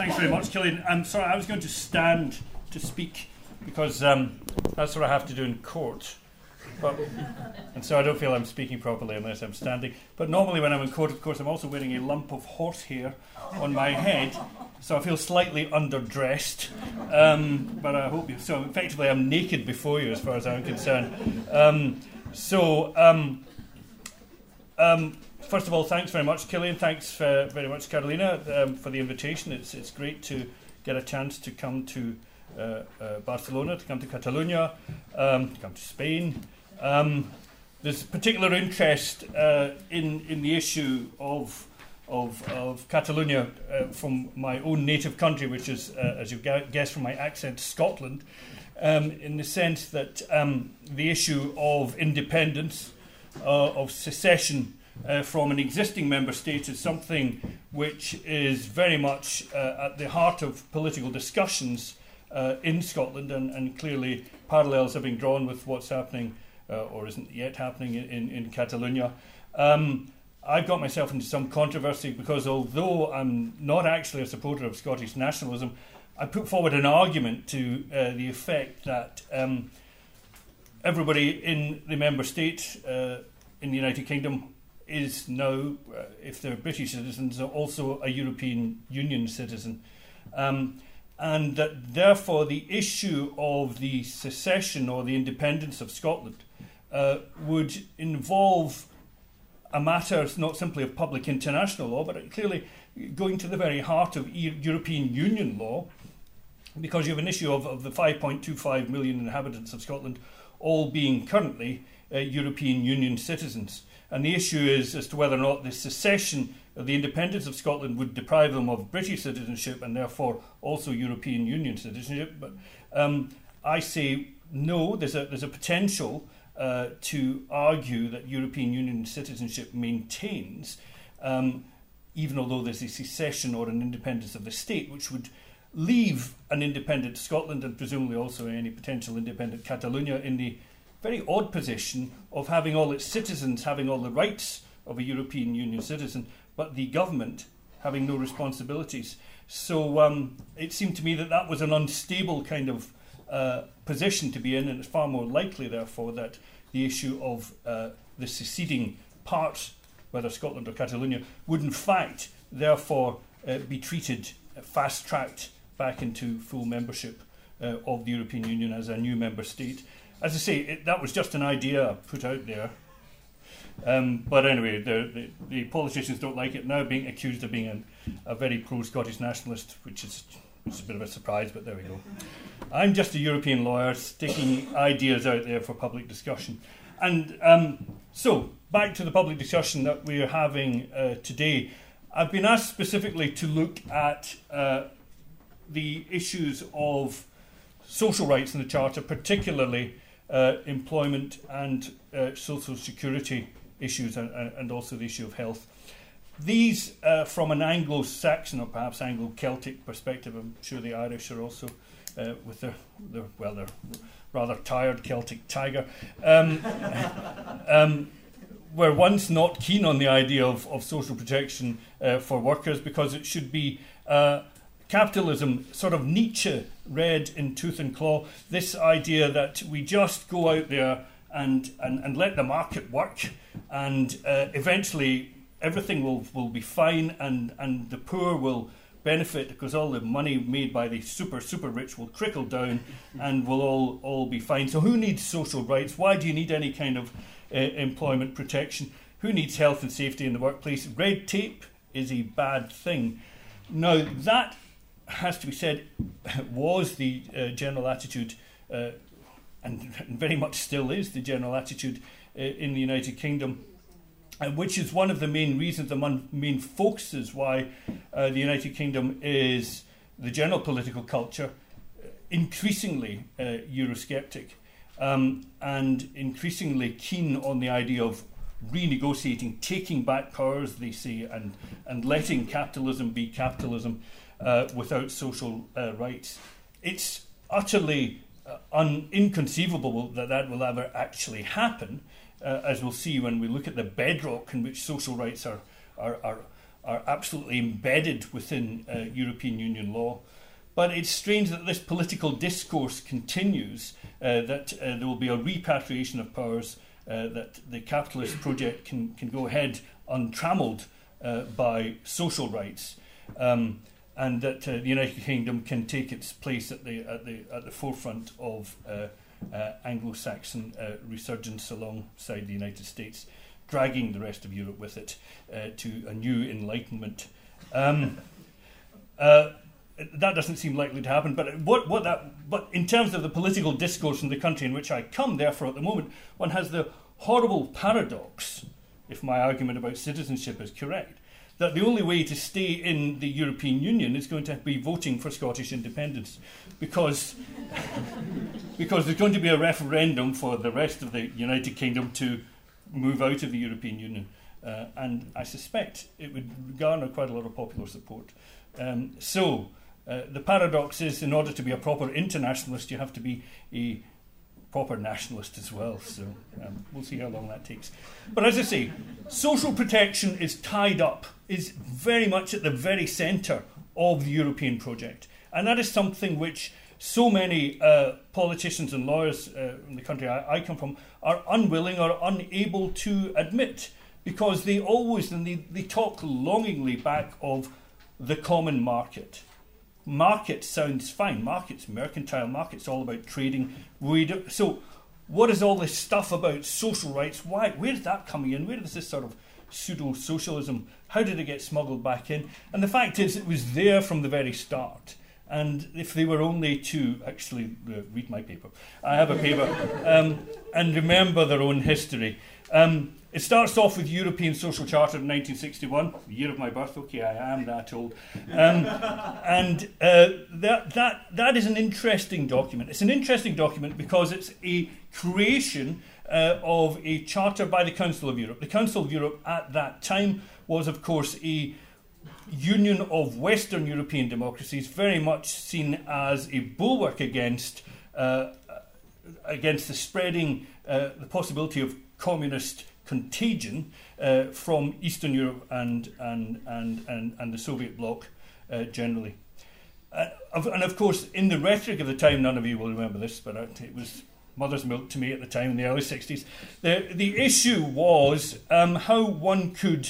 Thanks very much, Killian. I'm sorry, I was going to stand to speak because that's what I have to do in court. And so I don't feel I'm speaking properly unless I'm standing. But normally when I'm in court, of course, I'm also wearing a lump of horsehair on my head, so I feel slightly underdressed. But I hope you... So effectively I'm naked before you as far as I'm concerned. First of all, thanks very much, Killian. Thanks very much, Carolina, for the invitation. It's great to get a chance to come to Barcelona, to come to Catalonia, to come to Spain. There's particular interest in the issue of Catalonia from my own native country, which is, as you guessed from my accent, Scotland, in the sense that the issue of independence, of secession from an existing member state is something which is very much at the heart of political discussions in Scotland, and clearly parallels have been drawn with what's happening or isn't yet happening in Catalonia. I've got myself into some controversy because although I'm not actually a supporter of Scottish nationalism, I put forward an argument to the effect that everybody in the member state in the United Kingdom is now, if they're British citizens, also a European Union citizen. And that therefore the issue of the secession or the independence of Scotland would involve a matter not simply of public international law, but clearly going to the very heart of European Union law, because you have an issue of the 5.25 million inhabitants of Scotland all being currently European Union citizens. And the issue is as to whether or not the secession of the independence of Scotland would deprive them of British citizenship and therefore also European Union citizenship. But I say no, there's a potential to argue that European Union citizenship maintains, even although there's a secession or an independence of the state, which would leave an independent Scotland and presumably also any potential independent Catalonia in the very odd position of having all its citizens having all the rights of a European Union citizen, but the government having no responsibilities. So it seemed to me that was an unstable kind of position to be in, and it's far more likely, therefore, that the issue of the seceding parts, whether Scotland or Catalonia, would in fact, therefore, be treated fast-tracked back into full membership of the European Union as a new member state. As I say, that was just an idea I put out there. But anyway, the politicians don't like it, now being accused of being a very pro-Scottish nationalist, which is a bit of a surprise, but there we go. I'm just a European lawyer sticking ideas out there for public discussion. And so, back to the public discussion that we're having today. I've been asked specifically to look at the issues of social rights in the Charter, particularly employment and social security issues, and also the issue of health. These, from an Anglo-Saxon or perhaps Anglo-Celtic perspective, I'm sure the Irish are also, with their rather tired Celtic tiger, were once not keen on the idea of social protection for workers, because it should be capitalism, sort of Nietzsche read in tooth and claw, this idea that we just go out there and let the market work, and eventually everything will be fine, and the poor will benefit because all the money made by the super rich will trickle down and will all be fine. So who needs social rights? Why do you need any kind of employment protection? Who needs health and safety in the workplace? Red tape is a bad thing. Now, that has to be said, was the general attitude, and very much still is the general attitude in the United Kingdom, which is one of the main reasons, the main focuses why the United Kingdom is the general political culture increasingly Eurosceptic, and increasingly keen on the idea of renegotiating, taking back powers, they say, and letting capitalism be capitalism without social rights. It's utterly inconceivable that will ever actually happen, as we'll see when we look at the bedrock in which social rights are are absolutely embedded within European Union law. But it's strange that this political discourse continues, that there will be a repatriation of powers, that the capitalist project can go ahead untrammelled by social rights, and that the United Kingdom can take its place at the forefront of Anglo-Saxon resurgence alongside the United States, dragging the rest of Europe with it to a new enlightenment. That doesn't seem likely to happen, but but in terms of the political discourse in the country in which I come, therefore, at the moment, one has the horrible paradox, if my argument about citizenship is correct, that the only way to stay in the European Union is going to be voting for Scottish independence, because there's going to be a referendum for the rest of the United Kingdom to move out of the European Union, and I suspect it would garner quite a lot of popular support. The paradox is, in order to be a proper internationalist, you have to be a proper nationalist as well. So we'll see how long that takes. But as I say, social protection is tied up, is very much at the very centre of the European project. And that is something which so many politicians and lawyers in the country I come from are unwilling or unable to admit, because they always, and they talk longingly back of the common market. Market sounds fine. Market's mercantile. Market's all about trading. So what is all this stuff about social rights? Why? Where's that coming in? Where is this sort of pseudo-socialism? How did it get smuggled back in? And the fact is, it was there from the very start. And if they were only to actually read my paper, I have a paper, and remember their own history. It starts off with European Social Charter in 1961, the year of my birth. Okay, I am that old. That is an interesting document. It's an interesting document because it's a creation of a charter by the Council of Europe. The Council of Europe at that time was, of course, a union of Western European democracies, very much seen as a bulwark against the spreading, the possibility of communist contagion from Eastern Europe and the Soviet bloc generally. And of course, in the rhetoric of the time, none of you will remember this, but it was mother's milk to me at the time in the early 60s. The issue was how one could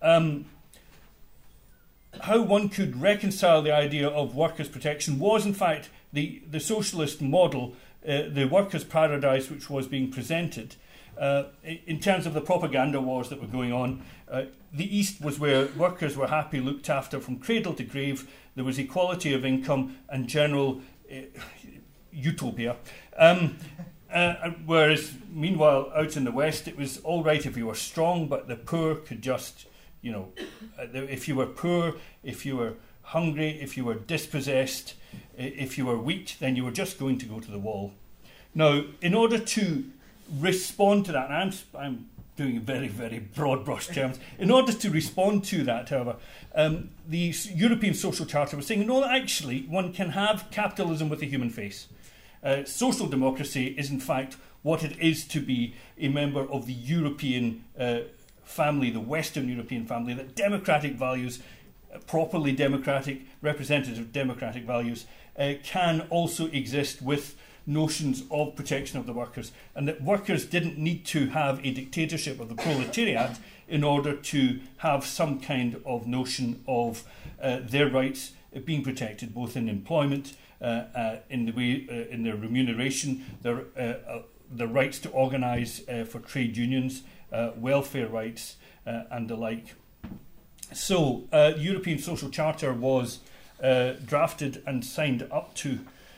reconcile the idea of workers' protection was, in fact, the socialist model, the workers' paradise which was being presented. In terms of the propaganda wars that were going on, the East was where workers were happy, looked after from cradle to grave. There was equality of income and general utopia. Whereas, meanwhile, out in the West, it was all right if you were strong, but the poor could just, if you were poor, if you were hungry, if you were dispossessed, if you were weak, then you were just going to go to the wall. Now, in order to respond to that, and I'm doing very, very broad brush terms, in order to respond to that, however, the European Social Charter was saying, no, actually, one can have capitalism with a human face. Social democracy is, in fact, what it is to be a member of the European family, the Western European family, that democratic values, properly democratic, representative democratic values, can also exist with notions of protection of the workers, and that workers didn't need to have a dictatorship of the proletariat in order to have some kind of notion of their rights being protected, both in employment, in their remuneration, their rights to organise for trade unions, welfare rights, and the like. So, the European Social Charter was drafted and signed up to.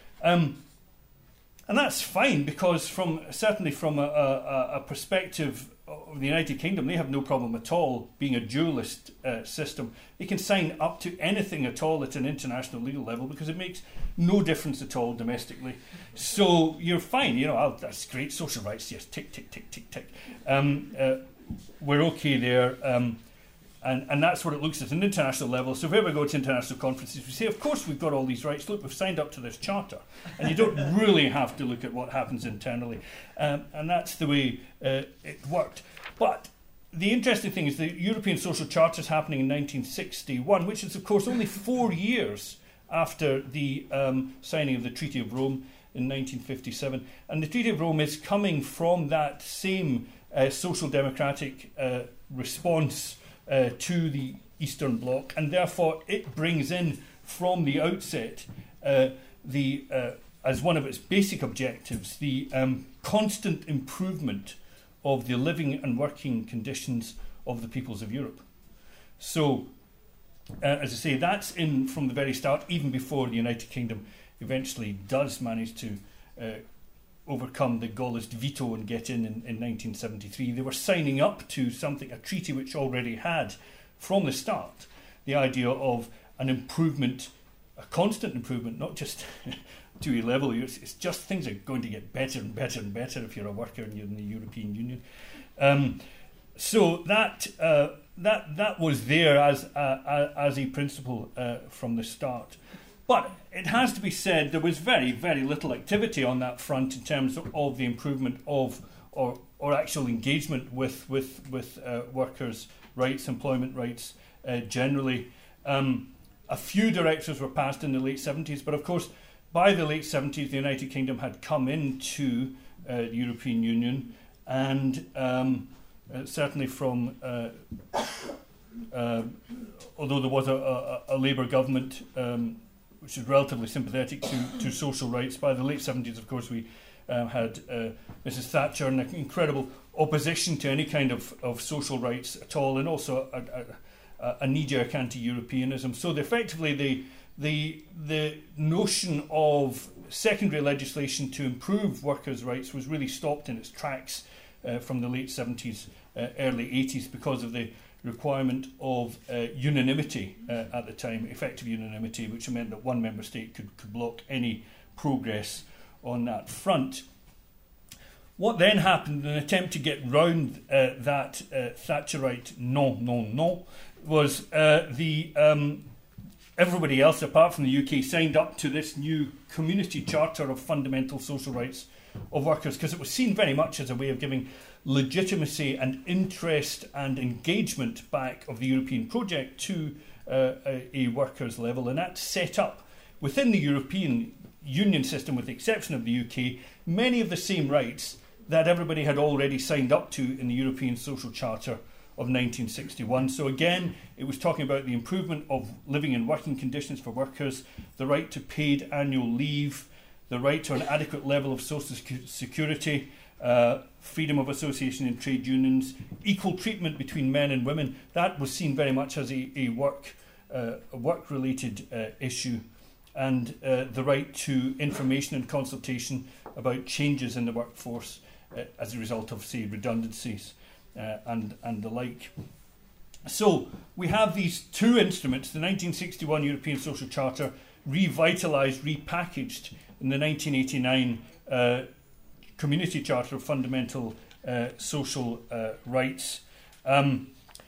And that's fine, because certainly from a perspective of the United Kingdom, they have no problem at all being a dualist system. They can sign up to anything at all at an international legal level because it makes no difference at all domestically. So you're fine, that's great, social rights, yes, tick, tick, tick, tick, tick. We're okay there. And that's what it looks at an international level. So if we ever go to international conferences, we say, of course we've got all these rights. Look, we've signed up to this charter. And you don't really have to look at what happens internally. And that's the way it worked. But the interesting thing is the European Social Charter is happening in 1961, which is, of course, only 4 years after the signing of the Treaty of Rome in 1957. And the Treaty of Rome is coming from that same social democratic response to the Eastern Bloc, and therefore it brings in from the outset as one of its basic objectives the constant improvement of the living and working conditions of the peoples of Europe. So, as I say, that's in from the very start, even before the United Kingdom eventually does manage to overcome the Gaullist veto and get in 1973. They were signing up to a treaty which already had, from the start, the idea of an improvement, a constant improvement, not just to a level. It's just things are going to get better and better and better if you're a worker and you're in the European Union. So that was there as a principle from the start. But it has to be said there was very, very little activity on that front in terms of the improvement of or actual engagement with workers' rights, employment rights generally. A few directives were passed in the late 70s, but of course by the late 70s the United Kingdom had come into the European Union, and certainly from although there was a Labour government which is relatively sympathetic to social rights, by the late 70s of course we had Mrs Thatcher and an incredible opposition to any kind of social rights at all, and also a knee-jerk anti-Europeanism. So effectively the notion of secondary legislation to improve workers' rights was really stopped in its tracks from the late 70s, early 80s, because of the requirement of unanimity at the time, effective unanimity, which meant that one member state could block any progress on that front. What then happened in an attempt to get round that Thatcherite no, was everybody else apart from the UK signed up to this new Community Charter of Fundamental Social Rights of Workers, because it was seen very much as a way of giving legitimacy and interest and engagement back of the European project to a workers' level, and that set up within the European Union system, with the exception of the UK, many of the same rights that everybody had already signed up to in the European Social Charter of 1961. So again, it was talking about the improvement of living and working conditions for workers, the right to paid annual leave, the right to an adequate level of social security, freedom of association in trade unions, equal treatment between men and women. That was seen very much as a work-related issue, and the right to information and consultation about changes in the workforce as a result of, say, redundancies and the like. So we have these two instruments, the 1961 European Social Charter, revitalised, repackaged in the 1989 Community Charter of Fundamental Social Rights. And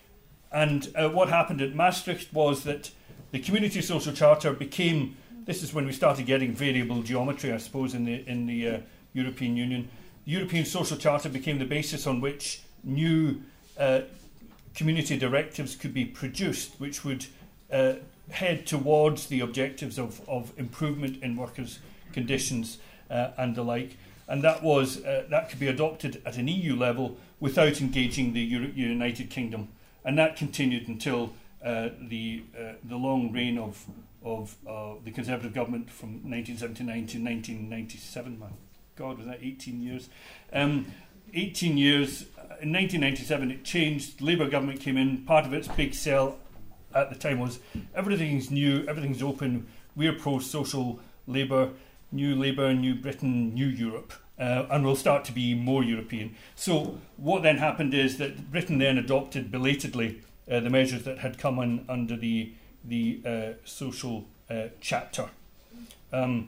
what happened at Maastricht was that the Community Social Charter became, this is when we started getting variable geometry, I suppose, in the European Union. The European Social Charter became the basis on which new community directives could be produced, which would head towards the objectives of improvement in workers' conditions and the like. And that was that could be adopted at an EU level without engaging the United Kingdom, and that continued until the long reign of the Conservative government from 1979 to 1997. My God, was that 18 years? 18 years. In 1997, it changed. The Labour government came in. Part of its big sell at the time was everything's new, everything's open. We're pro-social Labour, New Britain, New Europe, and we'll start to be more European. So what then happened is that Britain then adopted belatedly the measures that had come in under the social chapter, and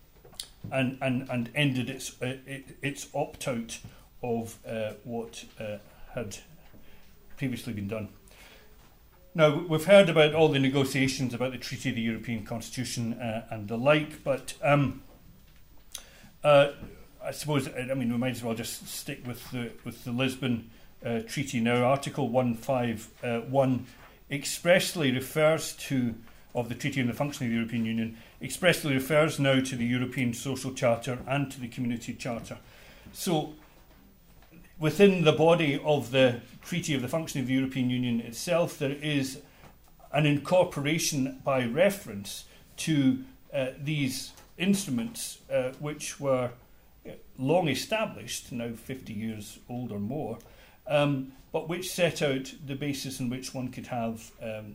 ended its opt-out of what had previously been done. Now, we've heard about all the negotiations about the Treaty of the European Constitution and the like, but I suppose, I mean, we might as well just stick with the Lisbon treaty. Now, Article 151 expressly refers to, of the Treaty on the Functioning of the European Union, expressly refers now to the European Social Charter and to the Community Charter. So, within the body of the Treaty of the Functioning of the European Union itself, there is an incorporation by reference to these instruments which were long established, now 50 years old or more, but which set out the basis on which one could have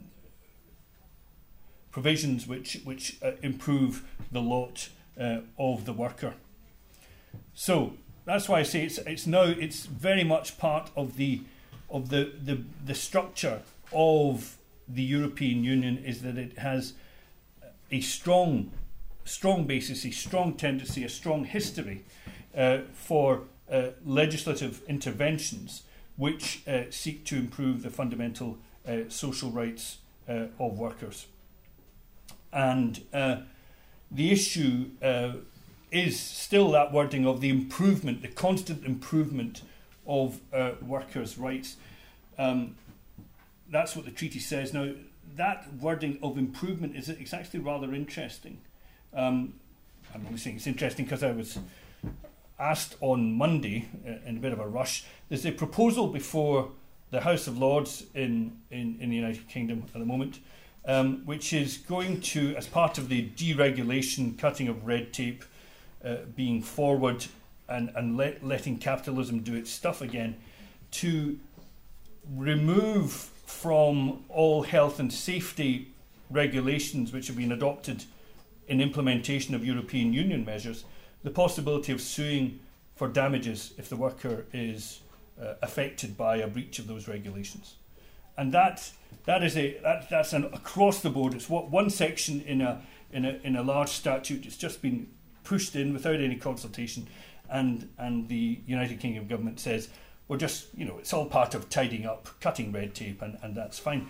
provisions which improve the lot of the worker. So that's why I say it's very much part of the structure of the European Union, is that it has a strong basis, a strong tendency, a strong history for legislative interventions which seek to improve the fundamental social rights of workers. And the issue is still that wording of the improvement, the constant improvement of workers' rights. That's what the treaty says. Now, that wording of improvement is actually rather interesting. I'm only saying it's interesting because I was asked on Monday, in a bit of a rush, there's a proposal before the House of Lords in the United Kingdom at the moment, which is going to, as part of the deregulation, cutting of red tape, being forward and letting capitalism do its stuff again, to remove from all health and safety regulations which have been adopted in implementation of European Union measures the possibility of suing for damages if the worker is affected by a breach of those regulations. And that's an across the board. It's what one section in a large statute. It's just been pushed in without any consultation, and the United Kingdom government says, we're just, it's all part of tidying up, cutting red tape, and that's fine.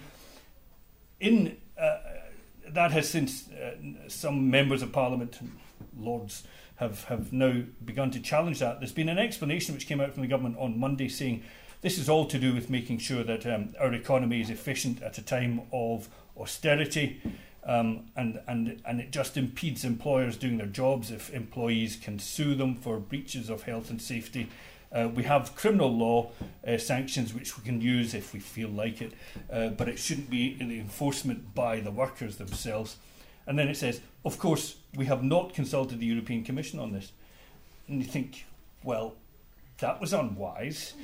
That has since some members of Parliament, Lords, have now begun to challenge that. There's been an explanation which came out from the government on Monday saying this is all to do with making sure that our economy is efficient at a time of austerity, and it just impedes employers doing their jobs if employees can sue them for breaches of health and safety. We have criminal law sanctions which we can use if we feel like it, but it shouldn't be in the enforcement by the workers themselves. And then it says, of course, we have not consulted the European Commission on this. And you think, well, that was unwise.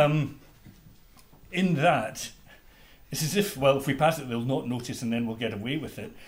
In that, it's as if, well, if we pass it, they'll not notice and then we'll get away with it.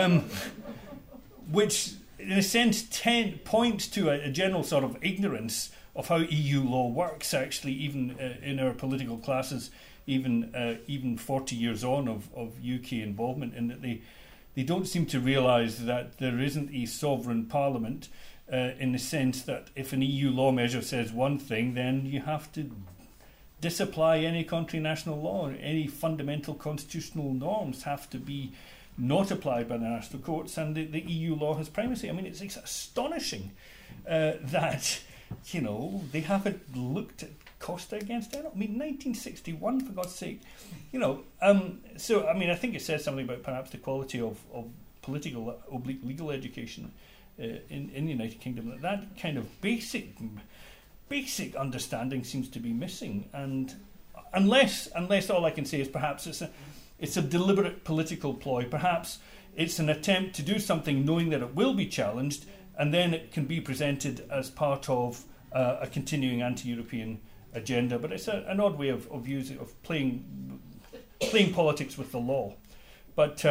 Which, in a sense, points to a general sort of ignorance of how EU law works, actually, even in our political classes, even 40 years on of UK involvement, in that they don't seem to realise that there isn't a sovereign parliament, in the sense that if an EU law measure says one thing, then you have to disapply any country national law. Any fundamental constitutional norms have to be not applied by the national courts, and the EU law has primacy. I mean, it's astonishing that, they haven't looked at Costa against Enron. I mean, 1961, for God's sake. So, I mean, I think it says something about perhaps the quality of political oblique legal education in the United Kingdom, that kind of basic understanding seems to be missing. And unless all I can say is perhaps it's a deliberate political ploy, perhaps it's an attempt to do something knowing that it will be challenged, and then it can be presented as part of a continuing anti-European agenda. But it's an odd way of using, of playing politics with the law. But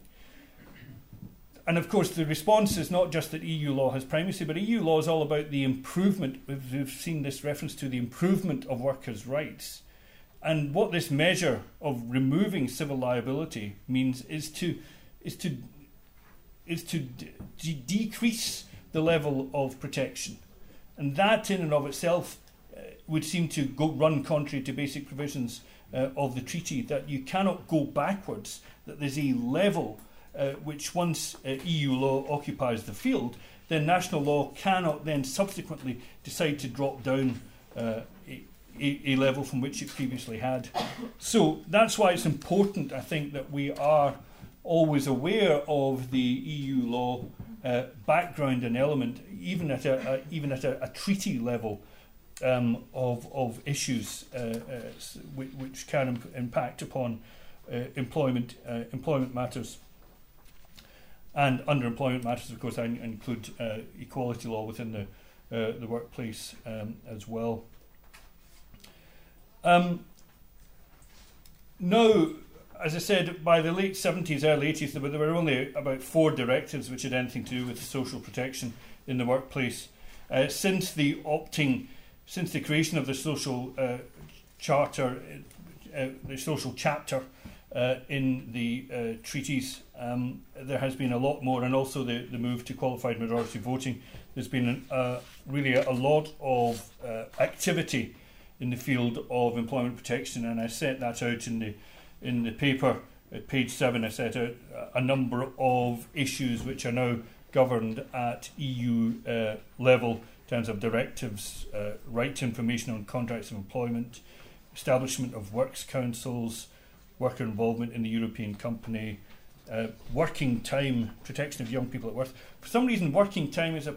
and of course the response is not just that EU law has primacy, but EU law is all about the improvement. We've seen this reference to the improvement of workers' rights. And what this measure of removing civil liability means is to decrease the level of protection. And that in and of itself would seem to run contrary to basic provisions of the treaty, that you cannot go backwards, that there's a level which once EU law occupies the field, then national law cannot then subsequently decide to drop down a level from which it previously had. So that's why it's important, I think, that we are always aware of the EU law background and element, even at a treaty level, of issues which can impact upon employment matters. And underemployment matters, of course, I include equality law within the workplace as well. Now, as I said, by the late 70s, early 80s, there were only about 4 directives which had anything to do with social protection in the workplace. Since the creation of the social charter, the social chapter in the treaties, there has been a lot more, and also the move to qualified majority voting. There's been really a lot of activity in the field of employment protection, and I set that out in the paper at page 7. I set out a number of issues which are now governed at EU level in terms of directives, right to information on contracts of employment, establishment of works councils, worker involvement in the European company, working time, protection of young people at work. For some reason, working time is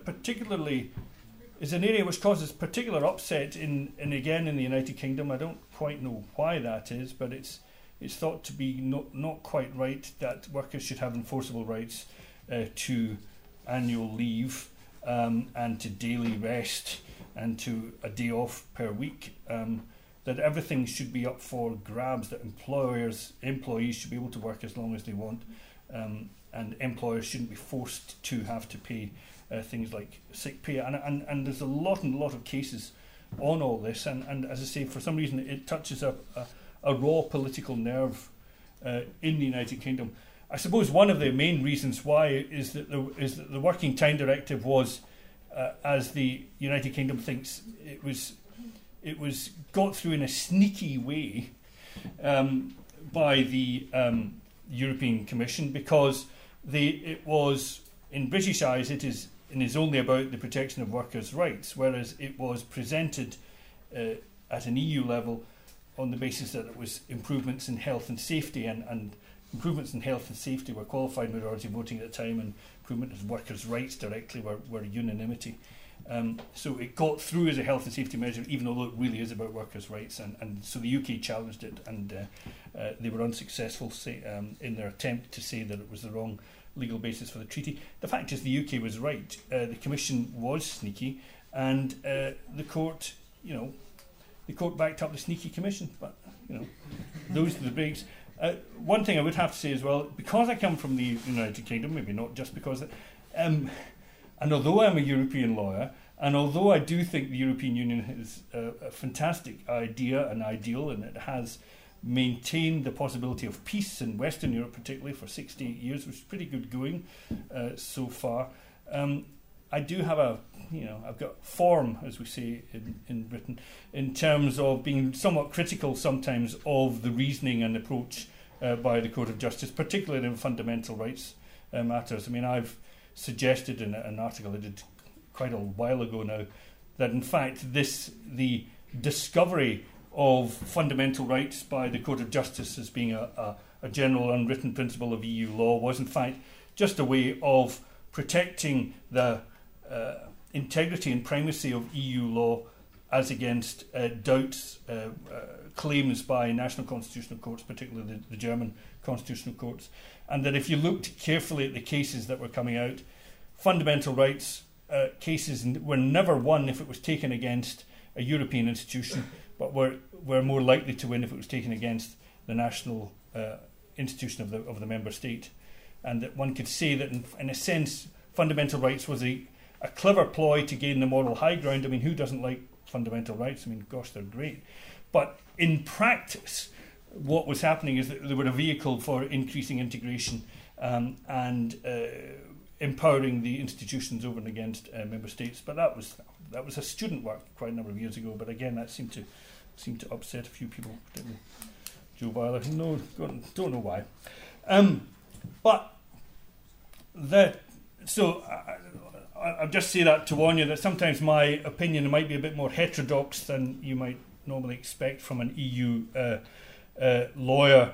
an area which causes particular upset in the United Kingdom. I don't quite know why that is, but it's thought to be not quite right that workers should have enforceable rights to annual leave and to daily rest and to a day off per week. That everything should be up for grabs, that employees should be able to work as long as they want, and employers shouldn't be forced to have to pay things like sick pay. And there's a lot of cases on all this, and as I say, for some reason it touches a raw political nerve in the United Kingdom. I suppose one of the main reasons why is that the Working Time Directive was, as the United Kingdom thinks, it was got through in a sneaky way by the European Commission, because it was, in British eyes, it is only about the protection of workers' rights, whereas it was presented at an EU level on the basis that it was improvements in health and safety, and improvements in health and safety were qualified majority voting at the time, and improvement of workers' rights directly were unanimity. So it got through as a health and safety measure, even though it really is about workers' rights, and so the UK challenged it, and they were unsuccessful in their attempt to say that it was the wrong legal basis for the treaty. The fact is, the UK was right. The Commission was sneaky, and the court backed up the sneaky Commission. But those are the breaks. One thing I would have to say as well, because I come from the United Kingdom, maybe not just because, and although I'm a European lawyer, and although I do think the European Union is a fantastic idea and ideal, and it has maintained the possibility of peace in Western Europe, particularly for 60 years, which is pretty good going so far, I do have I've got form, as we say in Britain, in terms of being somewhat critical sometimes of the reasoning and approach by the Court of Justice, particularly in fundamental rights matters. I mean, I've suggested in an article I did quite a while ago now that in fact the discovery of fundamental rights by the Court of Justice as being a general unwritten principle of EU law was in fact just a way of protecting the integrity and primacy of EU law as against doubts, claims by national constitutional courts, particularly the German constitutional courts, and that if you looked carefully at the cases that were coming out, fundamental rights cases were never won if it was taken against a European institution, but were more likely to win if it was taken against the national institution of the member state. And that one could say that in a sense fundamental rights was a clever ploy to gain the moral high ground. I mean, who doesn't like fundamental rights? I mean, gosh, they're great. But in practice, what was happening is that they were a vehicle for increasing integration and empowering the institutions over and against member states. But that was a student work quite a number of years ago. But again, that seemed to upset a few people, particularly Joe Byler. No, don't know why. I'll just say that to warn you that sometimes my opinion might be a bit more heterodox than you might normally expect from an EU lawyer.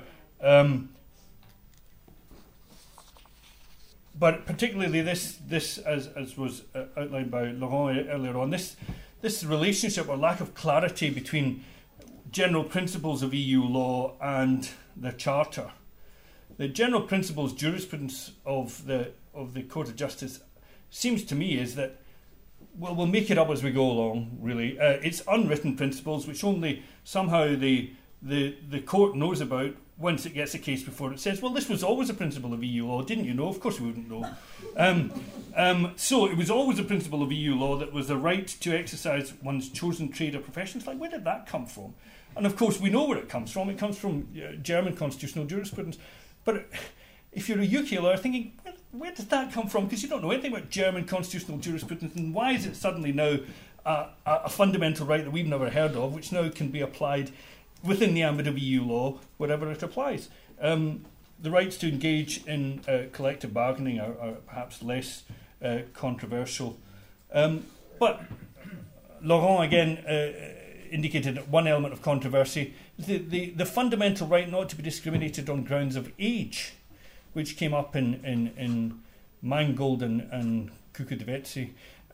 But particularly this as was outlined by Laurent earlier on, this relationship or lack of clarity between general principles of EU law and the Charter. The general principles jurisprudence of the Court of Justice seems to me is that, well, we'll make it up as we go along, really. It's unwritten principles which only somehow the court knows about once it gets a case before it says, well, this was always a principle of EU law, didn't you know? Of course we wouldn't know. So it was always a principle of EU law that was the right to exercise one's chosen trade or profession. It's like, where did that come from? And of course we know where it comes from. It comes from German constitutional jurisprudence. But if you're a UK lawyer thinking, where does that come from? Because you don't know anything about German constitutional jurisprudence, and why is it suddenly now a fundamental right that we've never heard of, which now can be applied within the ambit of EU law, wherever it applies? The rights to engage in collective bargaining are perhaps less controversial. But Laurent again indicated that one element of controversy is the fundamental right not to be discriminated on grounds of age, which came up in Mangold and Kukudevetsi.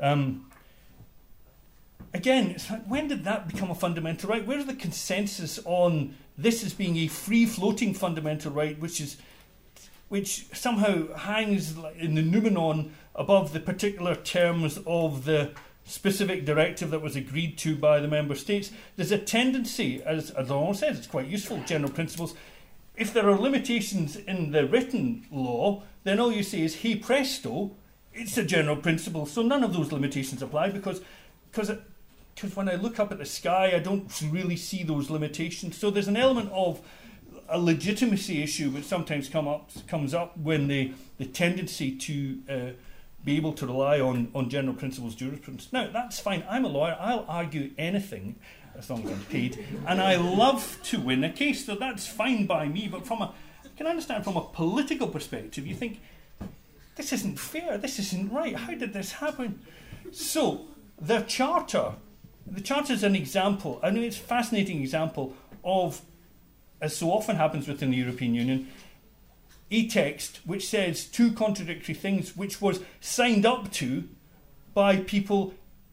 Again, it's like, when did that become a fundamental right? Where's the consensus on this as being a free-floating fundamental right, which somehow hangs in the noumenon above the particular terms of the specific directive that was agreed to by the member states? There's a tendency, as Laurent says, it's quite useful, general principles. If there are limitations in the written law, then all you say is, hey presto, it's a general principle, so none of those limitations apply because when I look up at the sky, I don't really see those limitations. So there's an element of a legitimacy issue which sometimes comes up when the tendency to be able to rely on general principles jurisprudence. Now, that's fine. I'm a lawyer. I'll argue anything as long as I'm paid. And I love to win a case, so that's fine by me. But I can understand from a political perspective, you think, this isn't fair. This isn't right. How did this happen? So the Charter is an example. I mean, it's a fascinating example of, as so often happens within the European Union, a text which says two contradictory things, which was signed up to by people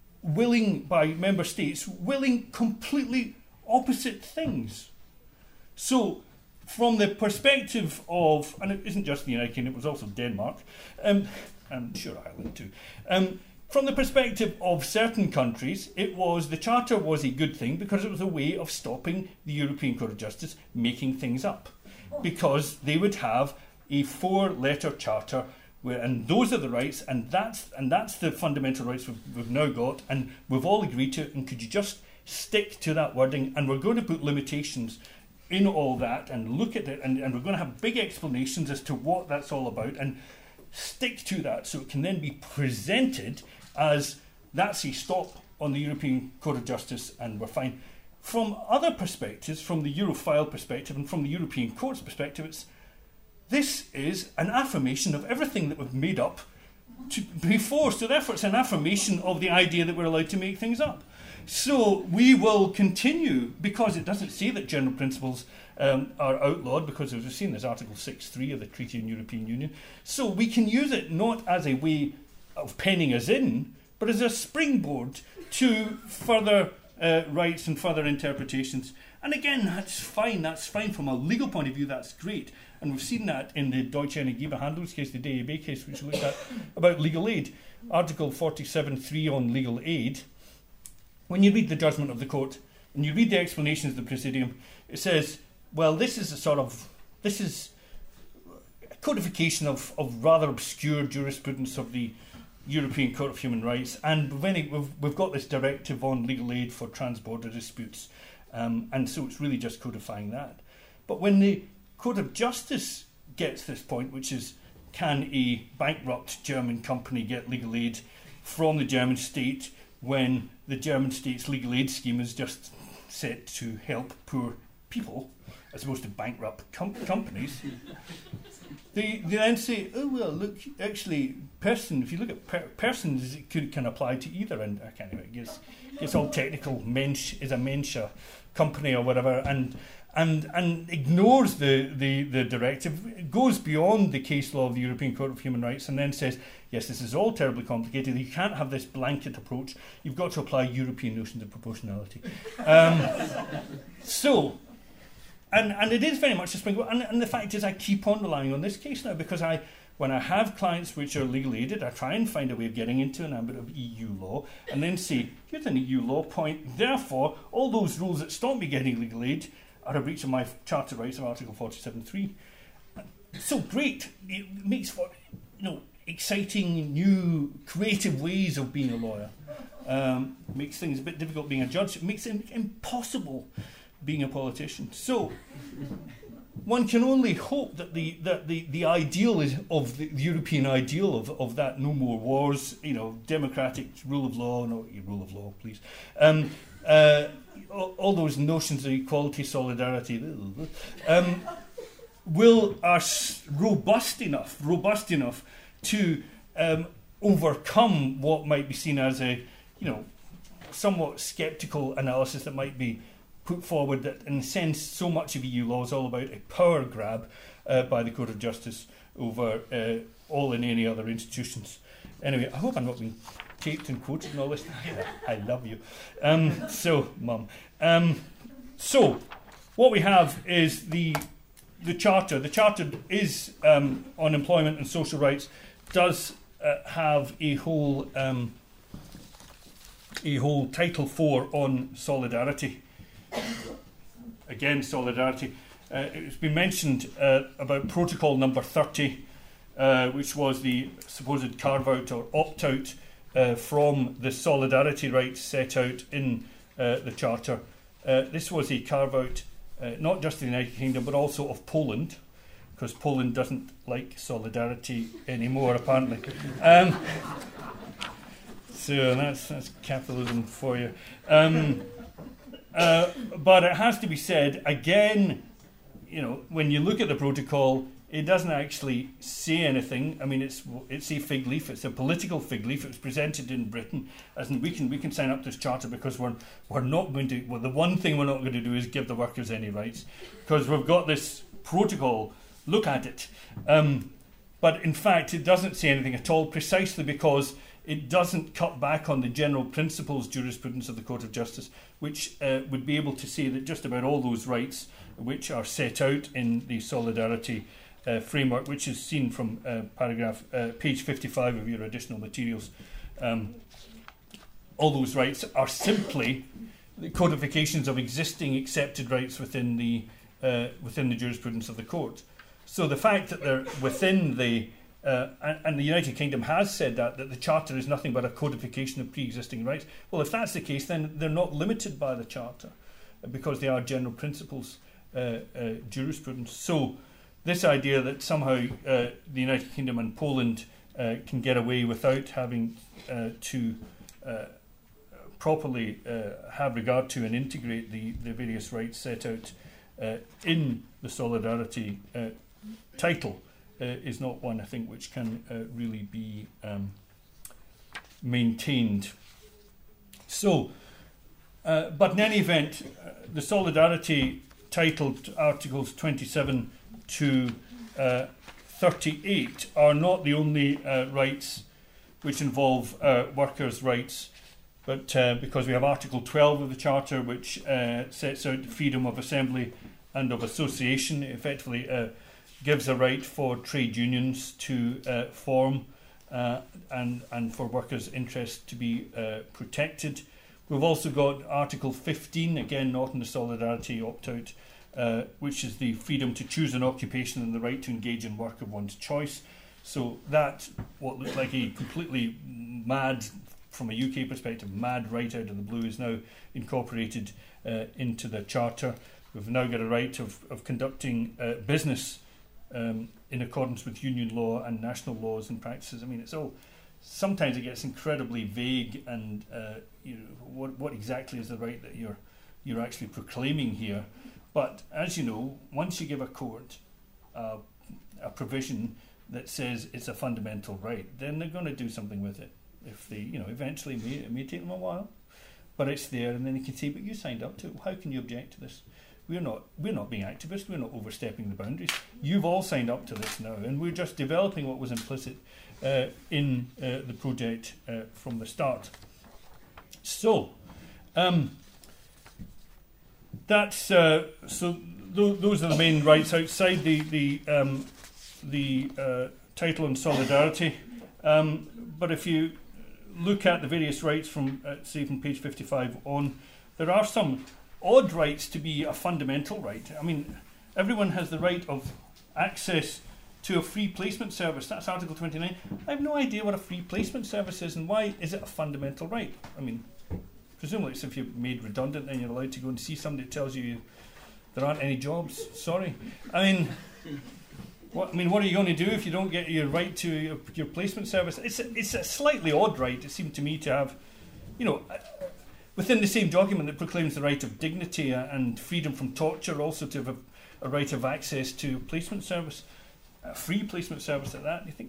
by member states willing completely opposite things. So, from the perspective of, and it isn't just the United Kingdom, it was also Denmark, I'm sure Ireland too. From the perspective of certain countries, the Charter was a good thing because it was a way of stopping the European Court of Justice making things up. Because they would have a 4-letter charter, and those are the rights, and that's the fundamental rights we've now got, and we've all agreed to it, and could you just stick to that wording, and we're going to put limitations in all that, and look at it, and we're going to have big explanations as to what that's all about, and stick to that, so it can then be presented as that's a stop on the European Court of Justice, and we're fine. From other perspectives, from the Europhile perspective and from the European Court's perspective, this is an affirmation of everything that we've made up before. So therefore it's an affirmation of the idea that we're allowed to make things up. So we will continue, because it doesn't say that general principles are outlawed, because as we've seen there's Article 6.3 of the Treaty on European Union. So we can use it not as a way of penning us in, but as a springboard to further rights and further interpretations. And again, that's fine from a legal point of view, that's great. And we've seen that in the Deutsche Energiebehandlungs case, the DAB case, which we looked at about legal aid. Article 47.3 on legal aid. When you read the judgment of the court and you read the explanations of the Presidium, it says, well, this is a codification of rather obscure jurisprudence of the European Court of Human Rights, and we've got this directive on legal aid for trans-border disputes, and so it's really just codifying that. But when the Court of Justice gets this point, which is, can a bankrupt German company get legal aid from the German state when the German state's legal aid scheme is just set to help poor people, as opposed to bankrupt companies, they then say, oh, well, look, actually, if you look at persons, it can apply to either, and I can't even, it gets all technical, is a Mensha company or whatever, and ignores the directive. It goes beyond the case law of the European Court of Human Rights and then says, yes, this is all terribly complicated. You can't have this blanket approach. You've got to apply European notions of proportionality. And it is very much a springboard. And the fact is, I keep on relying on this case now because when I have clients which are legal aided, I try and find a way of getting into an ambit of EU law and then say, here's an EU law point. Therefore, all those rules that stop me getting legal aid are a breach of my Charter rights of Article 47.3. So great. It makes for exciting, new, creative ways of being a lawyer. Makes things a bit difficult being a judge. It makes it impossible being a politician. So one can only hope that the ideal is of the European ideal of that no more wars, democratic rule of law, please. All those notions of equality, solidarity, are robust enough to overcome what might be seen as a somewhat sceptical analysis that might be put forward, that in a sense so much of EU law is all about a power grab by the Court of Justice over all and any other institutions. Anyway, I hope I'm not being taped and quoted and all this. I love you. Mum. So what we have is the Charter. The Charter is on employment and social rights, does have a whole Title 4 on solidarity. Again, solidarity. It's been mentioned about Protocol number 30, which was the supposed carve-out or opt-out from the solidarity rights set out in the Charter. This was a carve-out not just of the United Kingdom, but also of Poland, because Poland doesn't like solidarity anymore, apparently. So that's capitalism for you. But it has to be said, again, when you look at the protocol, it doesn't actually say anything. I mean, it's a fig leaf. It's a political fig leaf. It was presented in Britain as in we can sign up to this charter because we're not going to. Well, the one thing we're not going to do is give the workers any rights because we've got this protocol. Look at it. But in fact, it doesn't say anything at all, precisely because it doesn't cut back on the general principles jurisprudence of the Court of Justice, which would be able to say that just about all those rights which are set out in the solidarity framework, which is seen from page 55 of your additional materials, all those rights are simply the codifications of existing accepted rights within the jurisprudence of the court. So the fact that they're within the and the United Kingdom has said that the Charter is nothing but a codification of pre-existing rights. Well, if that's the case, then they're not limited by the Charter because they are general principles jurisprudence. So this idea that somehow the United Kingdom and Poland can get away without having to properly have regard to and integrate the various rights set out in the solidarity title is not one, I think, which can really be maintained. So, but in any event, the solidarity titled Articles 27 to 38 are not the only rights which involve workers' rights, but because we have Article 12 of the Charter, which sets out freedom of assembly and of association, effectively gives a right for trade unions to form and for workers' interests to be protected. We've also got Article 15, again not in the solidarity opt-out, which is the freedom to choose an occupation and the right to engage in work of one's choice. So that, what looked like a completely mad, from a UK perspective, mad right out of the blue, is now incorporated into the Charter. We've now got a right of conducting business in accordance with union law and national laws and practices. I mean, it's all. Sometimes it gets incredibly vague, and what exactly is the right that you're actually proclaiming here? But as you know, once you give a court a provision that says it's a fundamental right, then they're going to do something with it. If they, eventually it may take them a while, but it's there, and then they can say, "But you signed up to it. How can you object to this? We're not being activists. We're not overstepping the boundaries. You've all signed up to this now, and we're just developing what was implicit in the project from the start." So, that's so. Those are the main rights outside the title on solidarity. But if you look at the various rights from, say, from page 55 on, there are some odd rights to be a fundamental right. I mean, everyone has the right of access to a free placement service. That's Article 29. I have no idea what a free placement service is and why is it a fundamental right. I mean, presumably it's if you're made redundant and you're allowed to go and see somebody that tells you there aren't any jobs. Sorry. I mean, what are you going to do if you don't get your right to your placement service? It's a slightly odd right, it seemed to me, to have, within the same document that proclaims the right of dignity and freedom from torture, also to have a right of access to placement service, a free placement service at that. You think,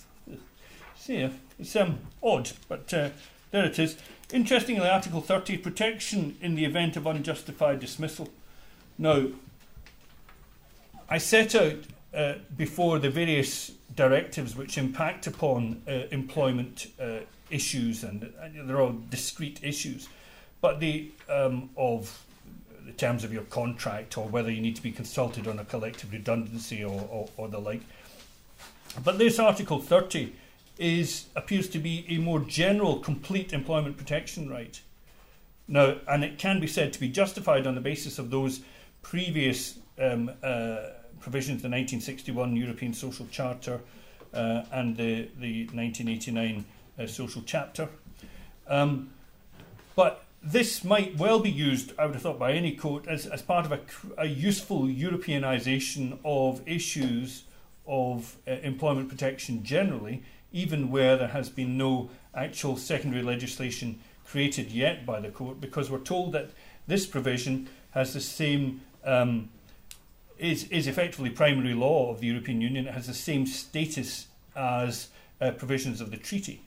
it's odd, but there it is. Interestingly, Article 30, protection in the event of unjustified dismissal. Now, I set out before the various directives which impact upon employment issues, and they're all discrete issues, but of the terms of your contract, or whether you need to be consulted on a collective redundancy or the like. But this Article 30 appears to be a more general, complete employment protection right. Now, and it can be said to be justified on the basis of those previous provisions, the 1961 European Social Charter and the 1989 Social Chapter. But this might well be used, I would have thought, by any court as part of a useful Europeanisation of issues of employment protection generally, even where there has been no actual secondary legislation created yet by the court, because we're told that this provision has the same is effectively primary law of the European Union. It has the same status as provisions of the treaty.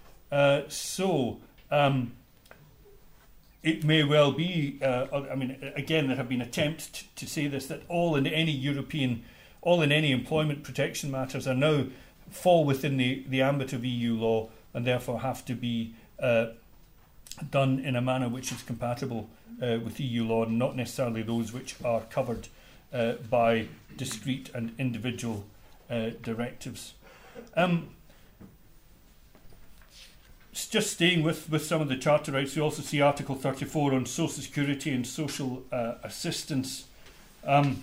It may well be, again, there have been attempts to say this, that all in any employment protection matters are now fall within the ambit of EU law, and therefore have to be done in a manner which is compatible with EU law, and not necessarily those which are covered by discrete and individual directives. Just staying with some of the charter rights, we also see Article 34 on social security and social assistance, and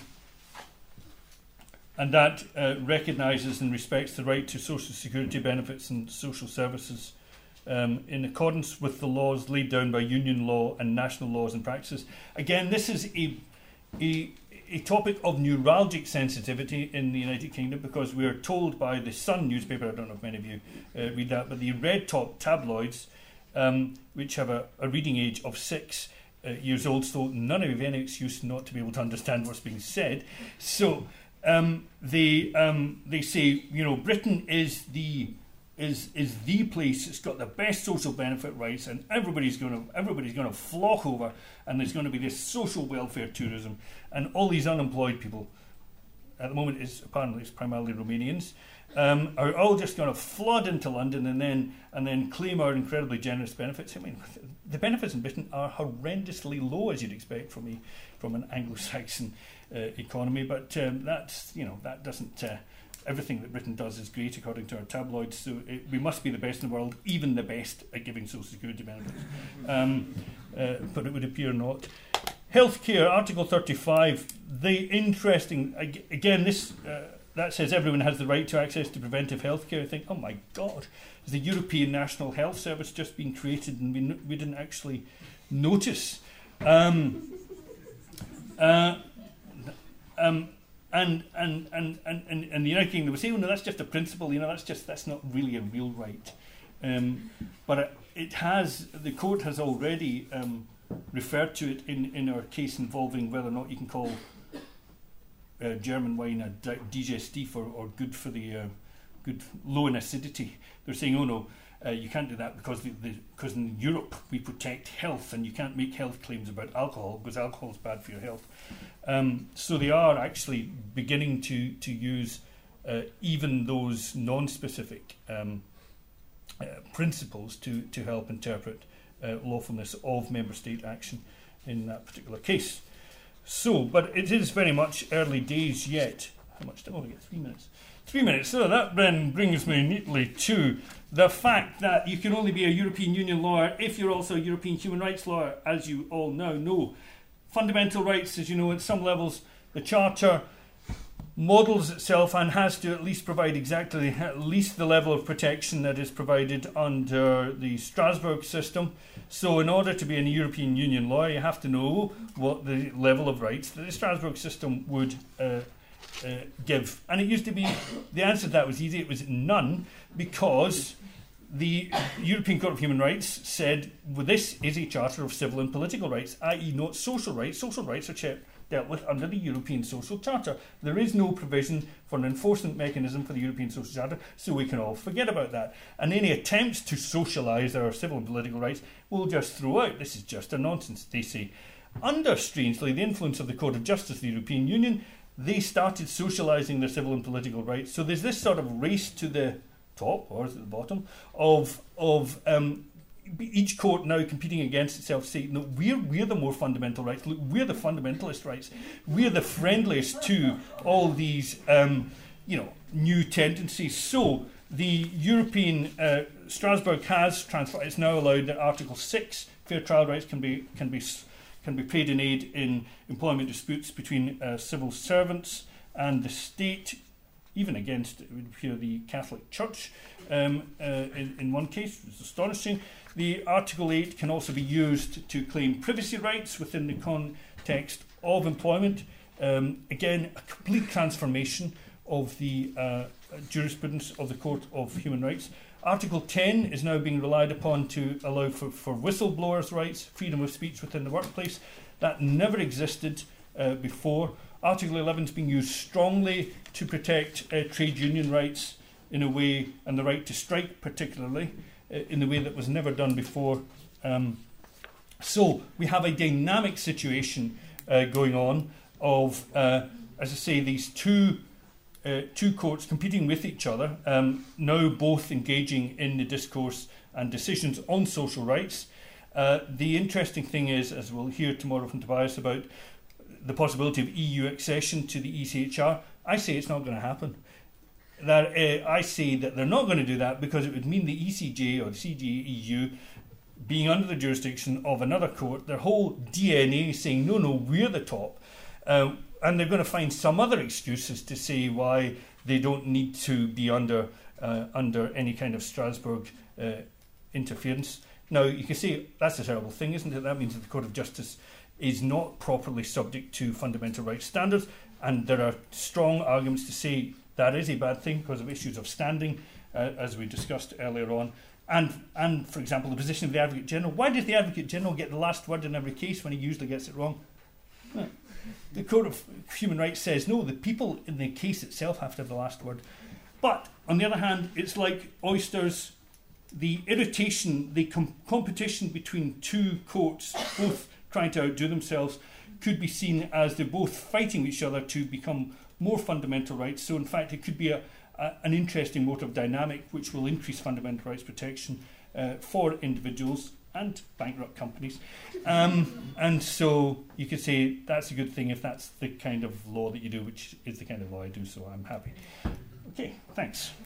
that recognises and respects the right to social security benefits and social services in accordance with the laws laid down by union law and national laws and practices. Again, this is a topic of neuralgic sensitivity in the United Kingdom, because we are told by the Sun newspaper, I don't know if many of you read that, but the red top tabloids, which have a reading age of 6 years old, so none of you have any excuse not to be able to understand what's being said. So they say, Britain is the place that's got the best social benefit rights, and everybody's going to flock over, and there's going to be this social welfare tourism, and all these unemployed people, at the moment apparently it's primarily Romanians, are all just going to flood into London and then claim our incredibly generous benefits. I mean, the benefits in Britain are horrendously low, as you'd expect from an Anglo-Saxon economy, but that doesn't. Everything that Britain does is great according to our tabloids, so we must be the best in the world, even the best at giving social security benefits. But it would appear not. Healthcare, Article 35. Again, this that says everyone has the right to access to preventive healthcare. I think, oh my God, is the European National Health Service just being created and we didn't actually notice? And the United Kingdom would say, "Oh no, that's just a principle. That's not really a real right." But the court has already referred to it in our case involving whether or not you can call German wine a digestif or good for the good low in acidity. They're saying, oh no, you can't do that because in Europe we protect health and you can't make health claims about alcohol because alcohol is bad for your health. So they are actually beginning to use even those non-specific principles to help interpret lawfulness of member state action in that particular case. So, but it is very much early days yet. How much time? Oh, we get 3 minutes. 3 minutes. So that then brings me neatly to the fact that you can only be a European Union lawyer if you're also a European human rights lawyer, as you all now know. Fundamental rights, as you know, at some levels, the Charter models itself and has to at least provide exactly at least the level of protection that is provided under the Strasbourg system. So in order to be a European Union lawyer, you have to know what the level of rights that the Strasbourg system would give. And it used to be, the answer to that was easy, it was none, because the European Court of Human Rights said, well, this is a charter of civil and political rights, i.e. not social rights. Social rights are dealt with under the European Social Charter. There is no provision for an enforcement mechanism for the European Social Charter, so we can all forget about that. And any attempts to socialise our civil and political rights we'll just throw out. This is just a nonsense, they say. Under, strangely, the influence of the Court of Justice of the European Union, they started socialising their civil and political rights. So there's this sort of race to the top, or is it the bottom, of each court now competing against itself, saying, no, we're the more fundamental rights. Look, we're the fundamentalist rights. We're the friendliest to all these, new tendencies. So the European Strasbourg has transferred. It's now allowed that Article 6 fair trial rights can be paid in aid in employment disputes between civil servants and the state, even against, it would appear, the Catholic Church in one case. It's astonishing. The Article 8 can also be used to claim privacy rights within the context of employment. Again, a complete transformation of the jurisprudence of the Court of Human Rights. Article 10 is now being relied upon to allow for whistleblowers' rights, freedom of speech within the workplace. That never existed before. Article 11 is being used strongly to protect trade union rights in a way, and the right to strike particularly, in a way that was never done before. So we have a dynamic situation going on of, as I say, these two courts competing with each other, now both engaging in the discourse and decisions on social rights. The interesting thing is, as we'll hear tomorrow from Tobias about the possibility of EU accession to the ECHR, I say it's not going to happen. I say that they're not going to do that because it would mean the ECJ or the CJEU being under the jurisdiction of another court, their whole DNA saying, no, we're the top. And they're going to find some other excuses to say why they don't need to be under any kind of Strasbourg interference. Now, you can say that's a terrible thing, isn't it? That means that the Court of Justice is not properly subject to fundamental rights standards, and there are strong arguments to say that is a bad thing because of issues of standing, as we discussed earlier on. And for example, the position of the Advocate General. Why does the Advocate General get the last word in every case when he usually gets it wrong? No. The Court of Human Rights says, no, the people in the case itself have to have the last word. But, on the other hand, it's like oysters. The irritation, the competition between two courts, both trying to outdo themselves, could be seen as they're both fighting each other to become more fundamental rights. So in fact it could be an interesting motive dynamic which will increase fundamental rights protection for individuals and bankrupt companies. And so you could say that's a good thing if that's the kind of law that you do, which is the kind of law I do, so I'm happy. Okay, thanks.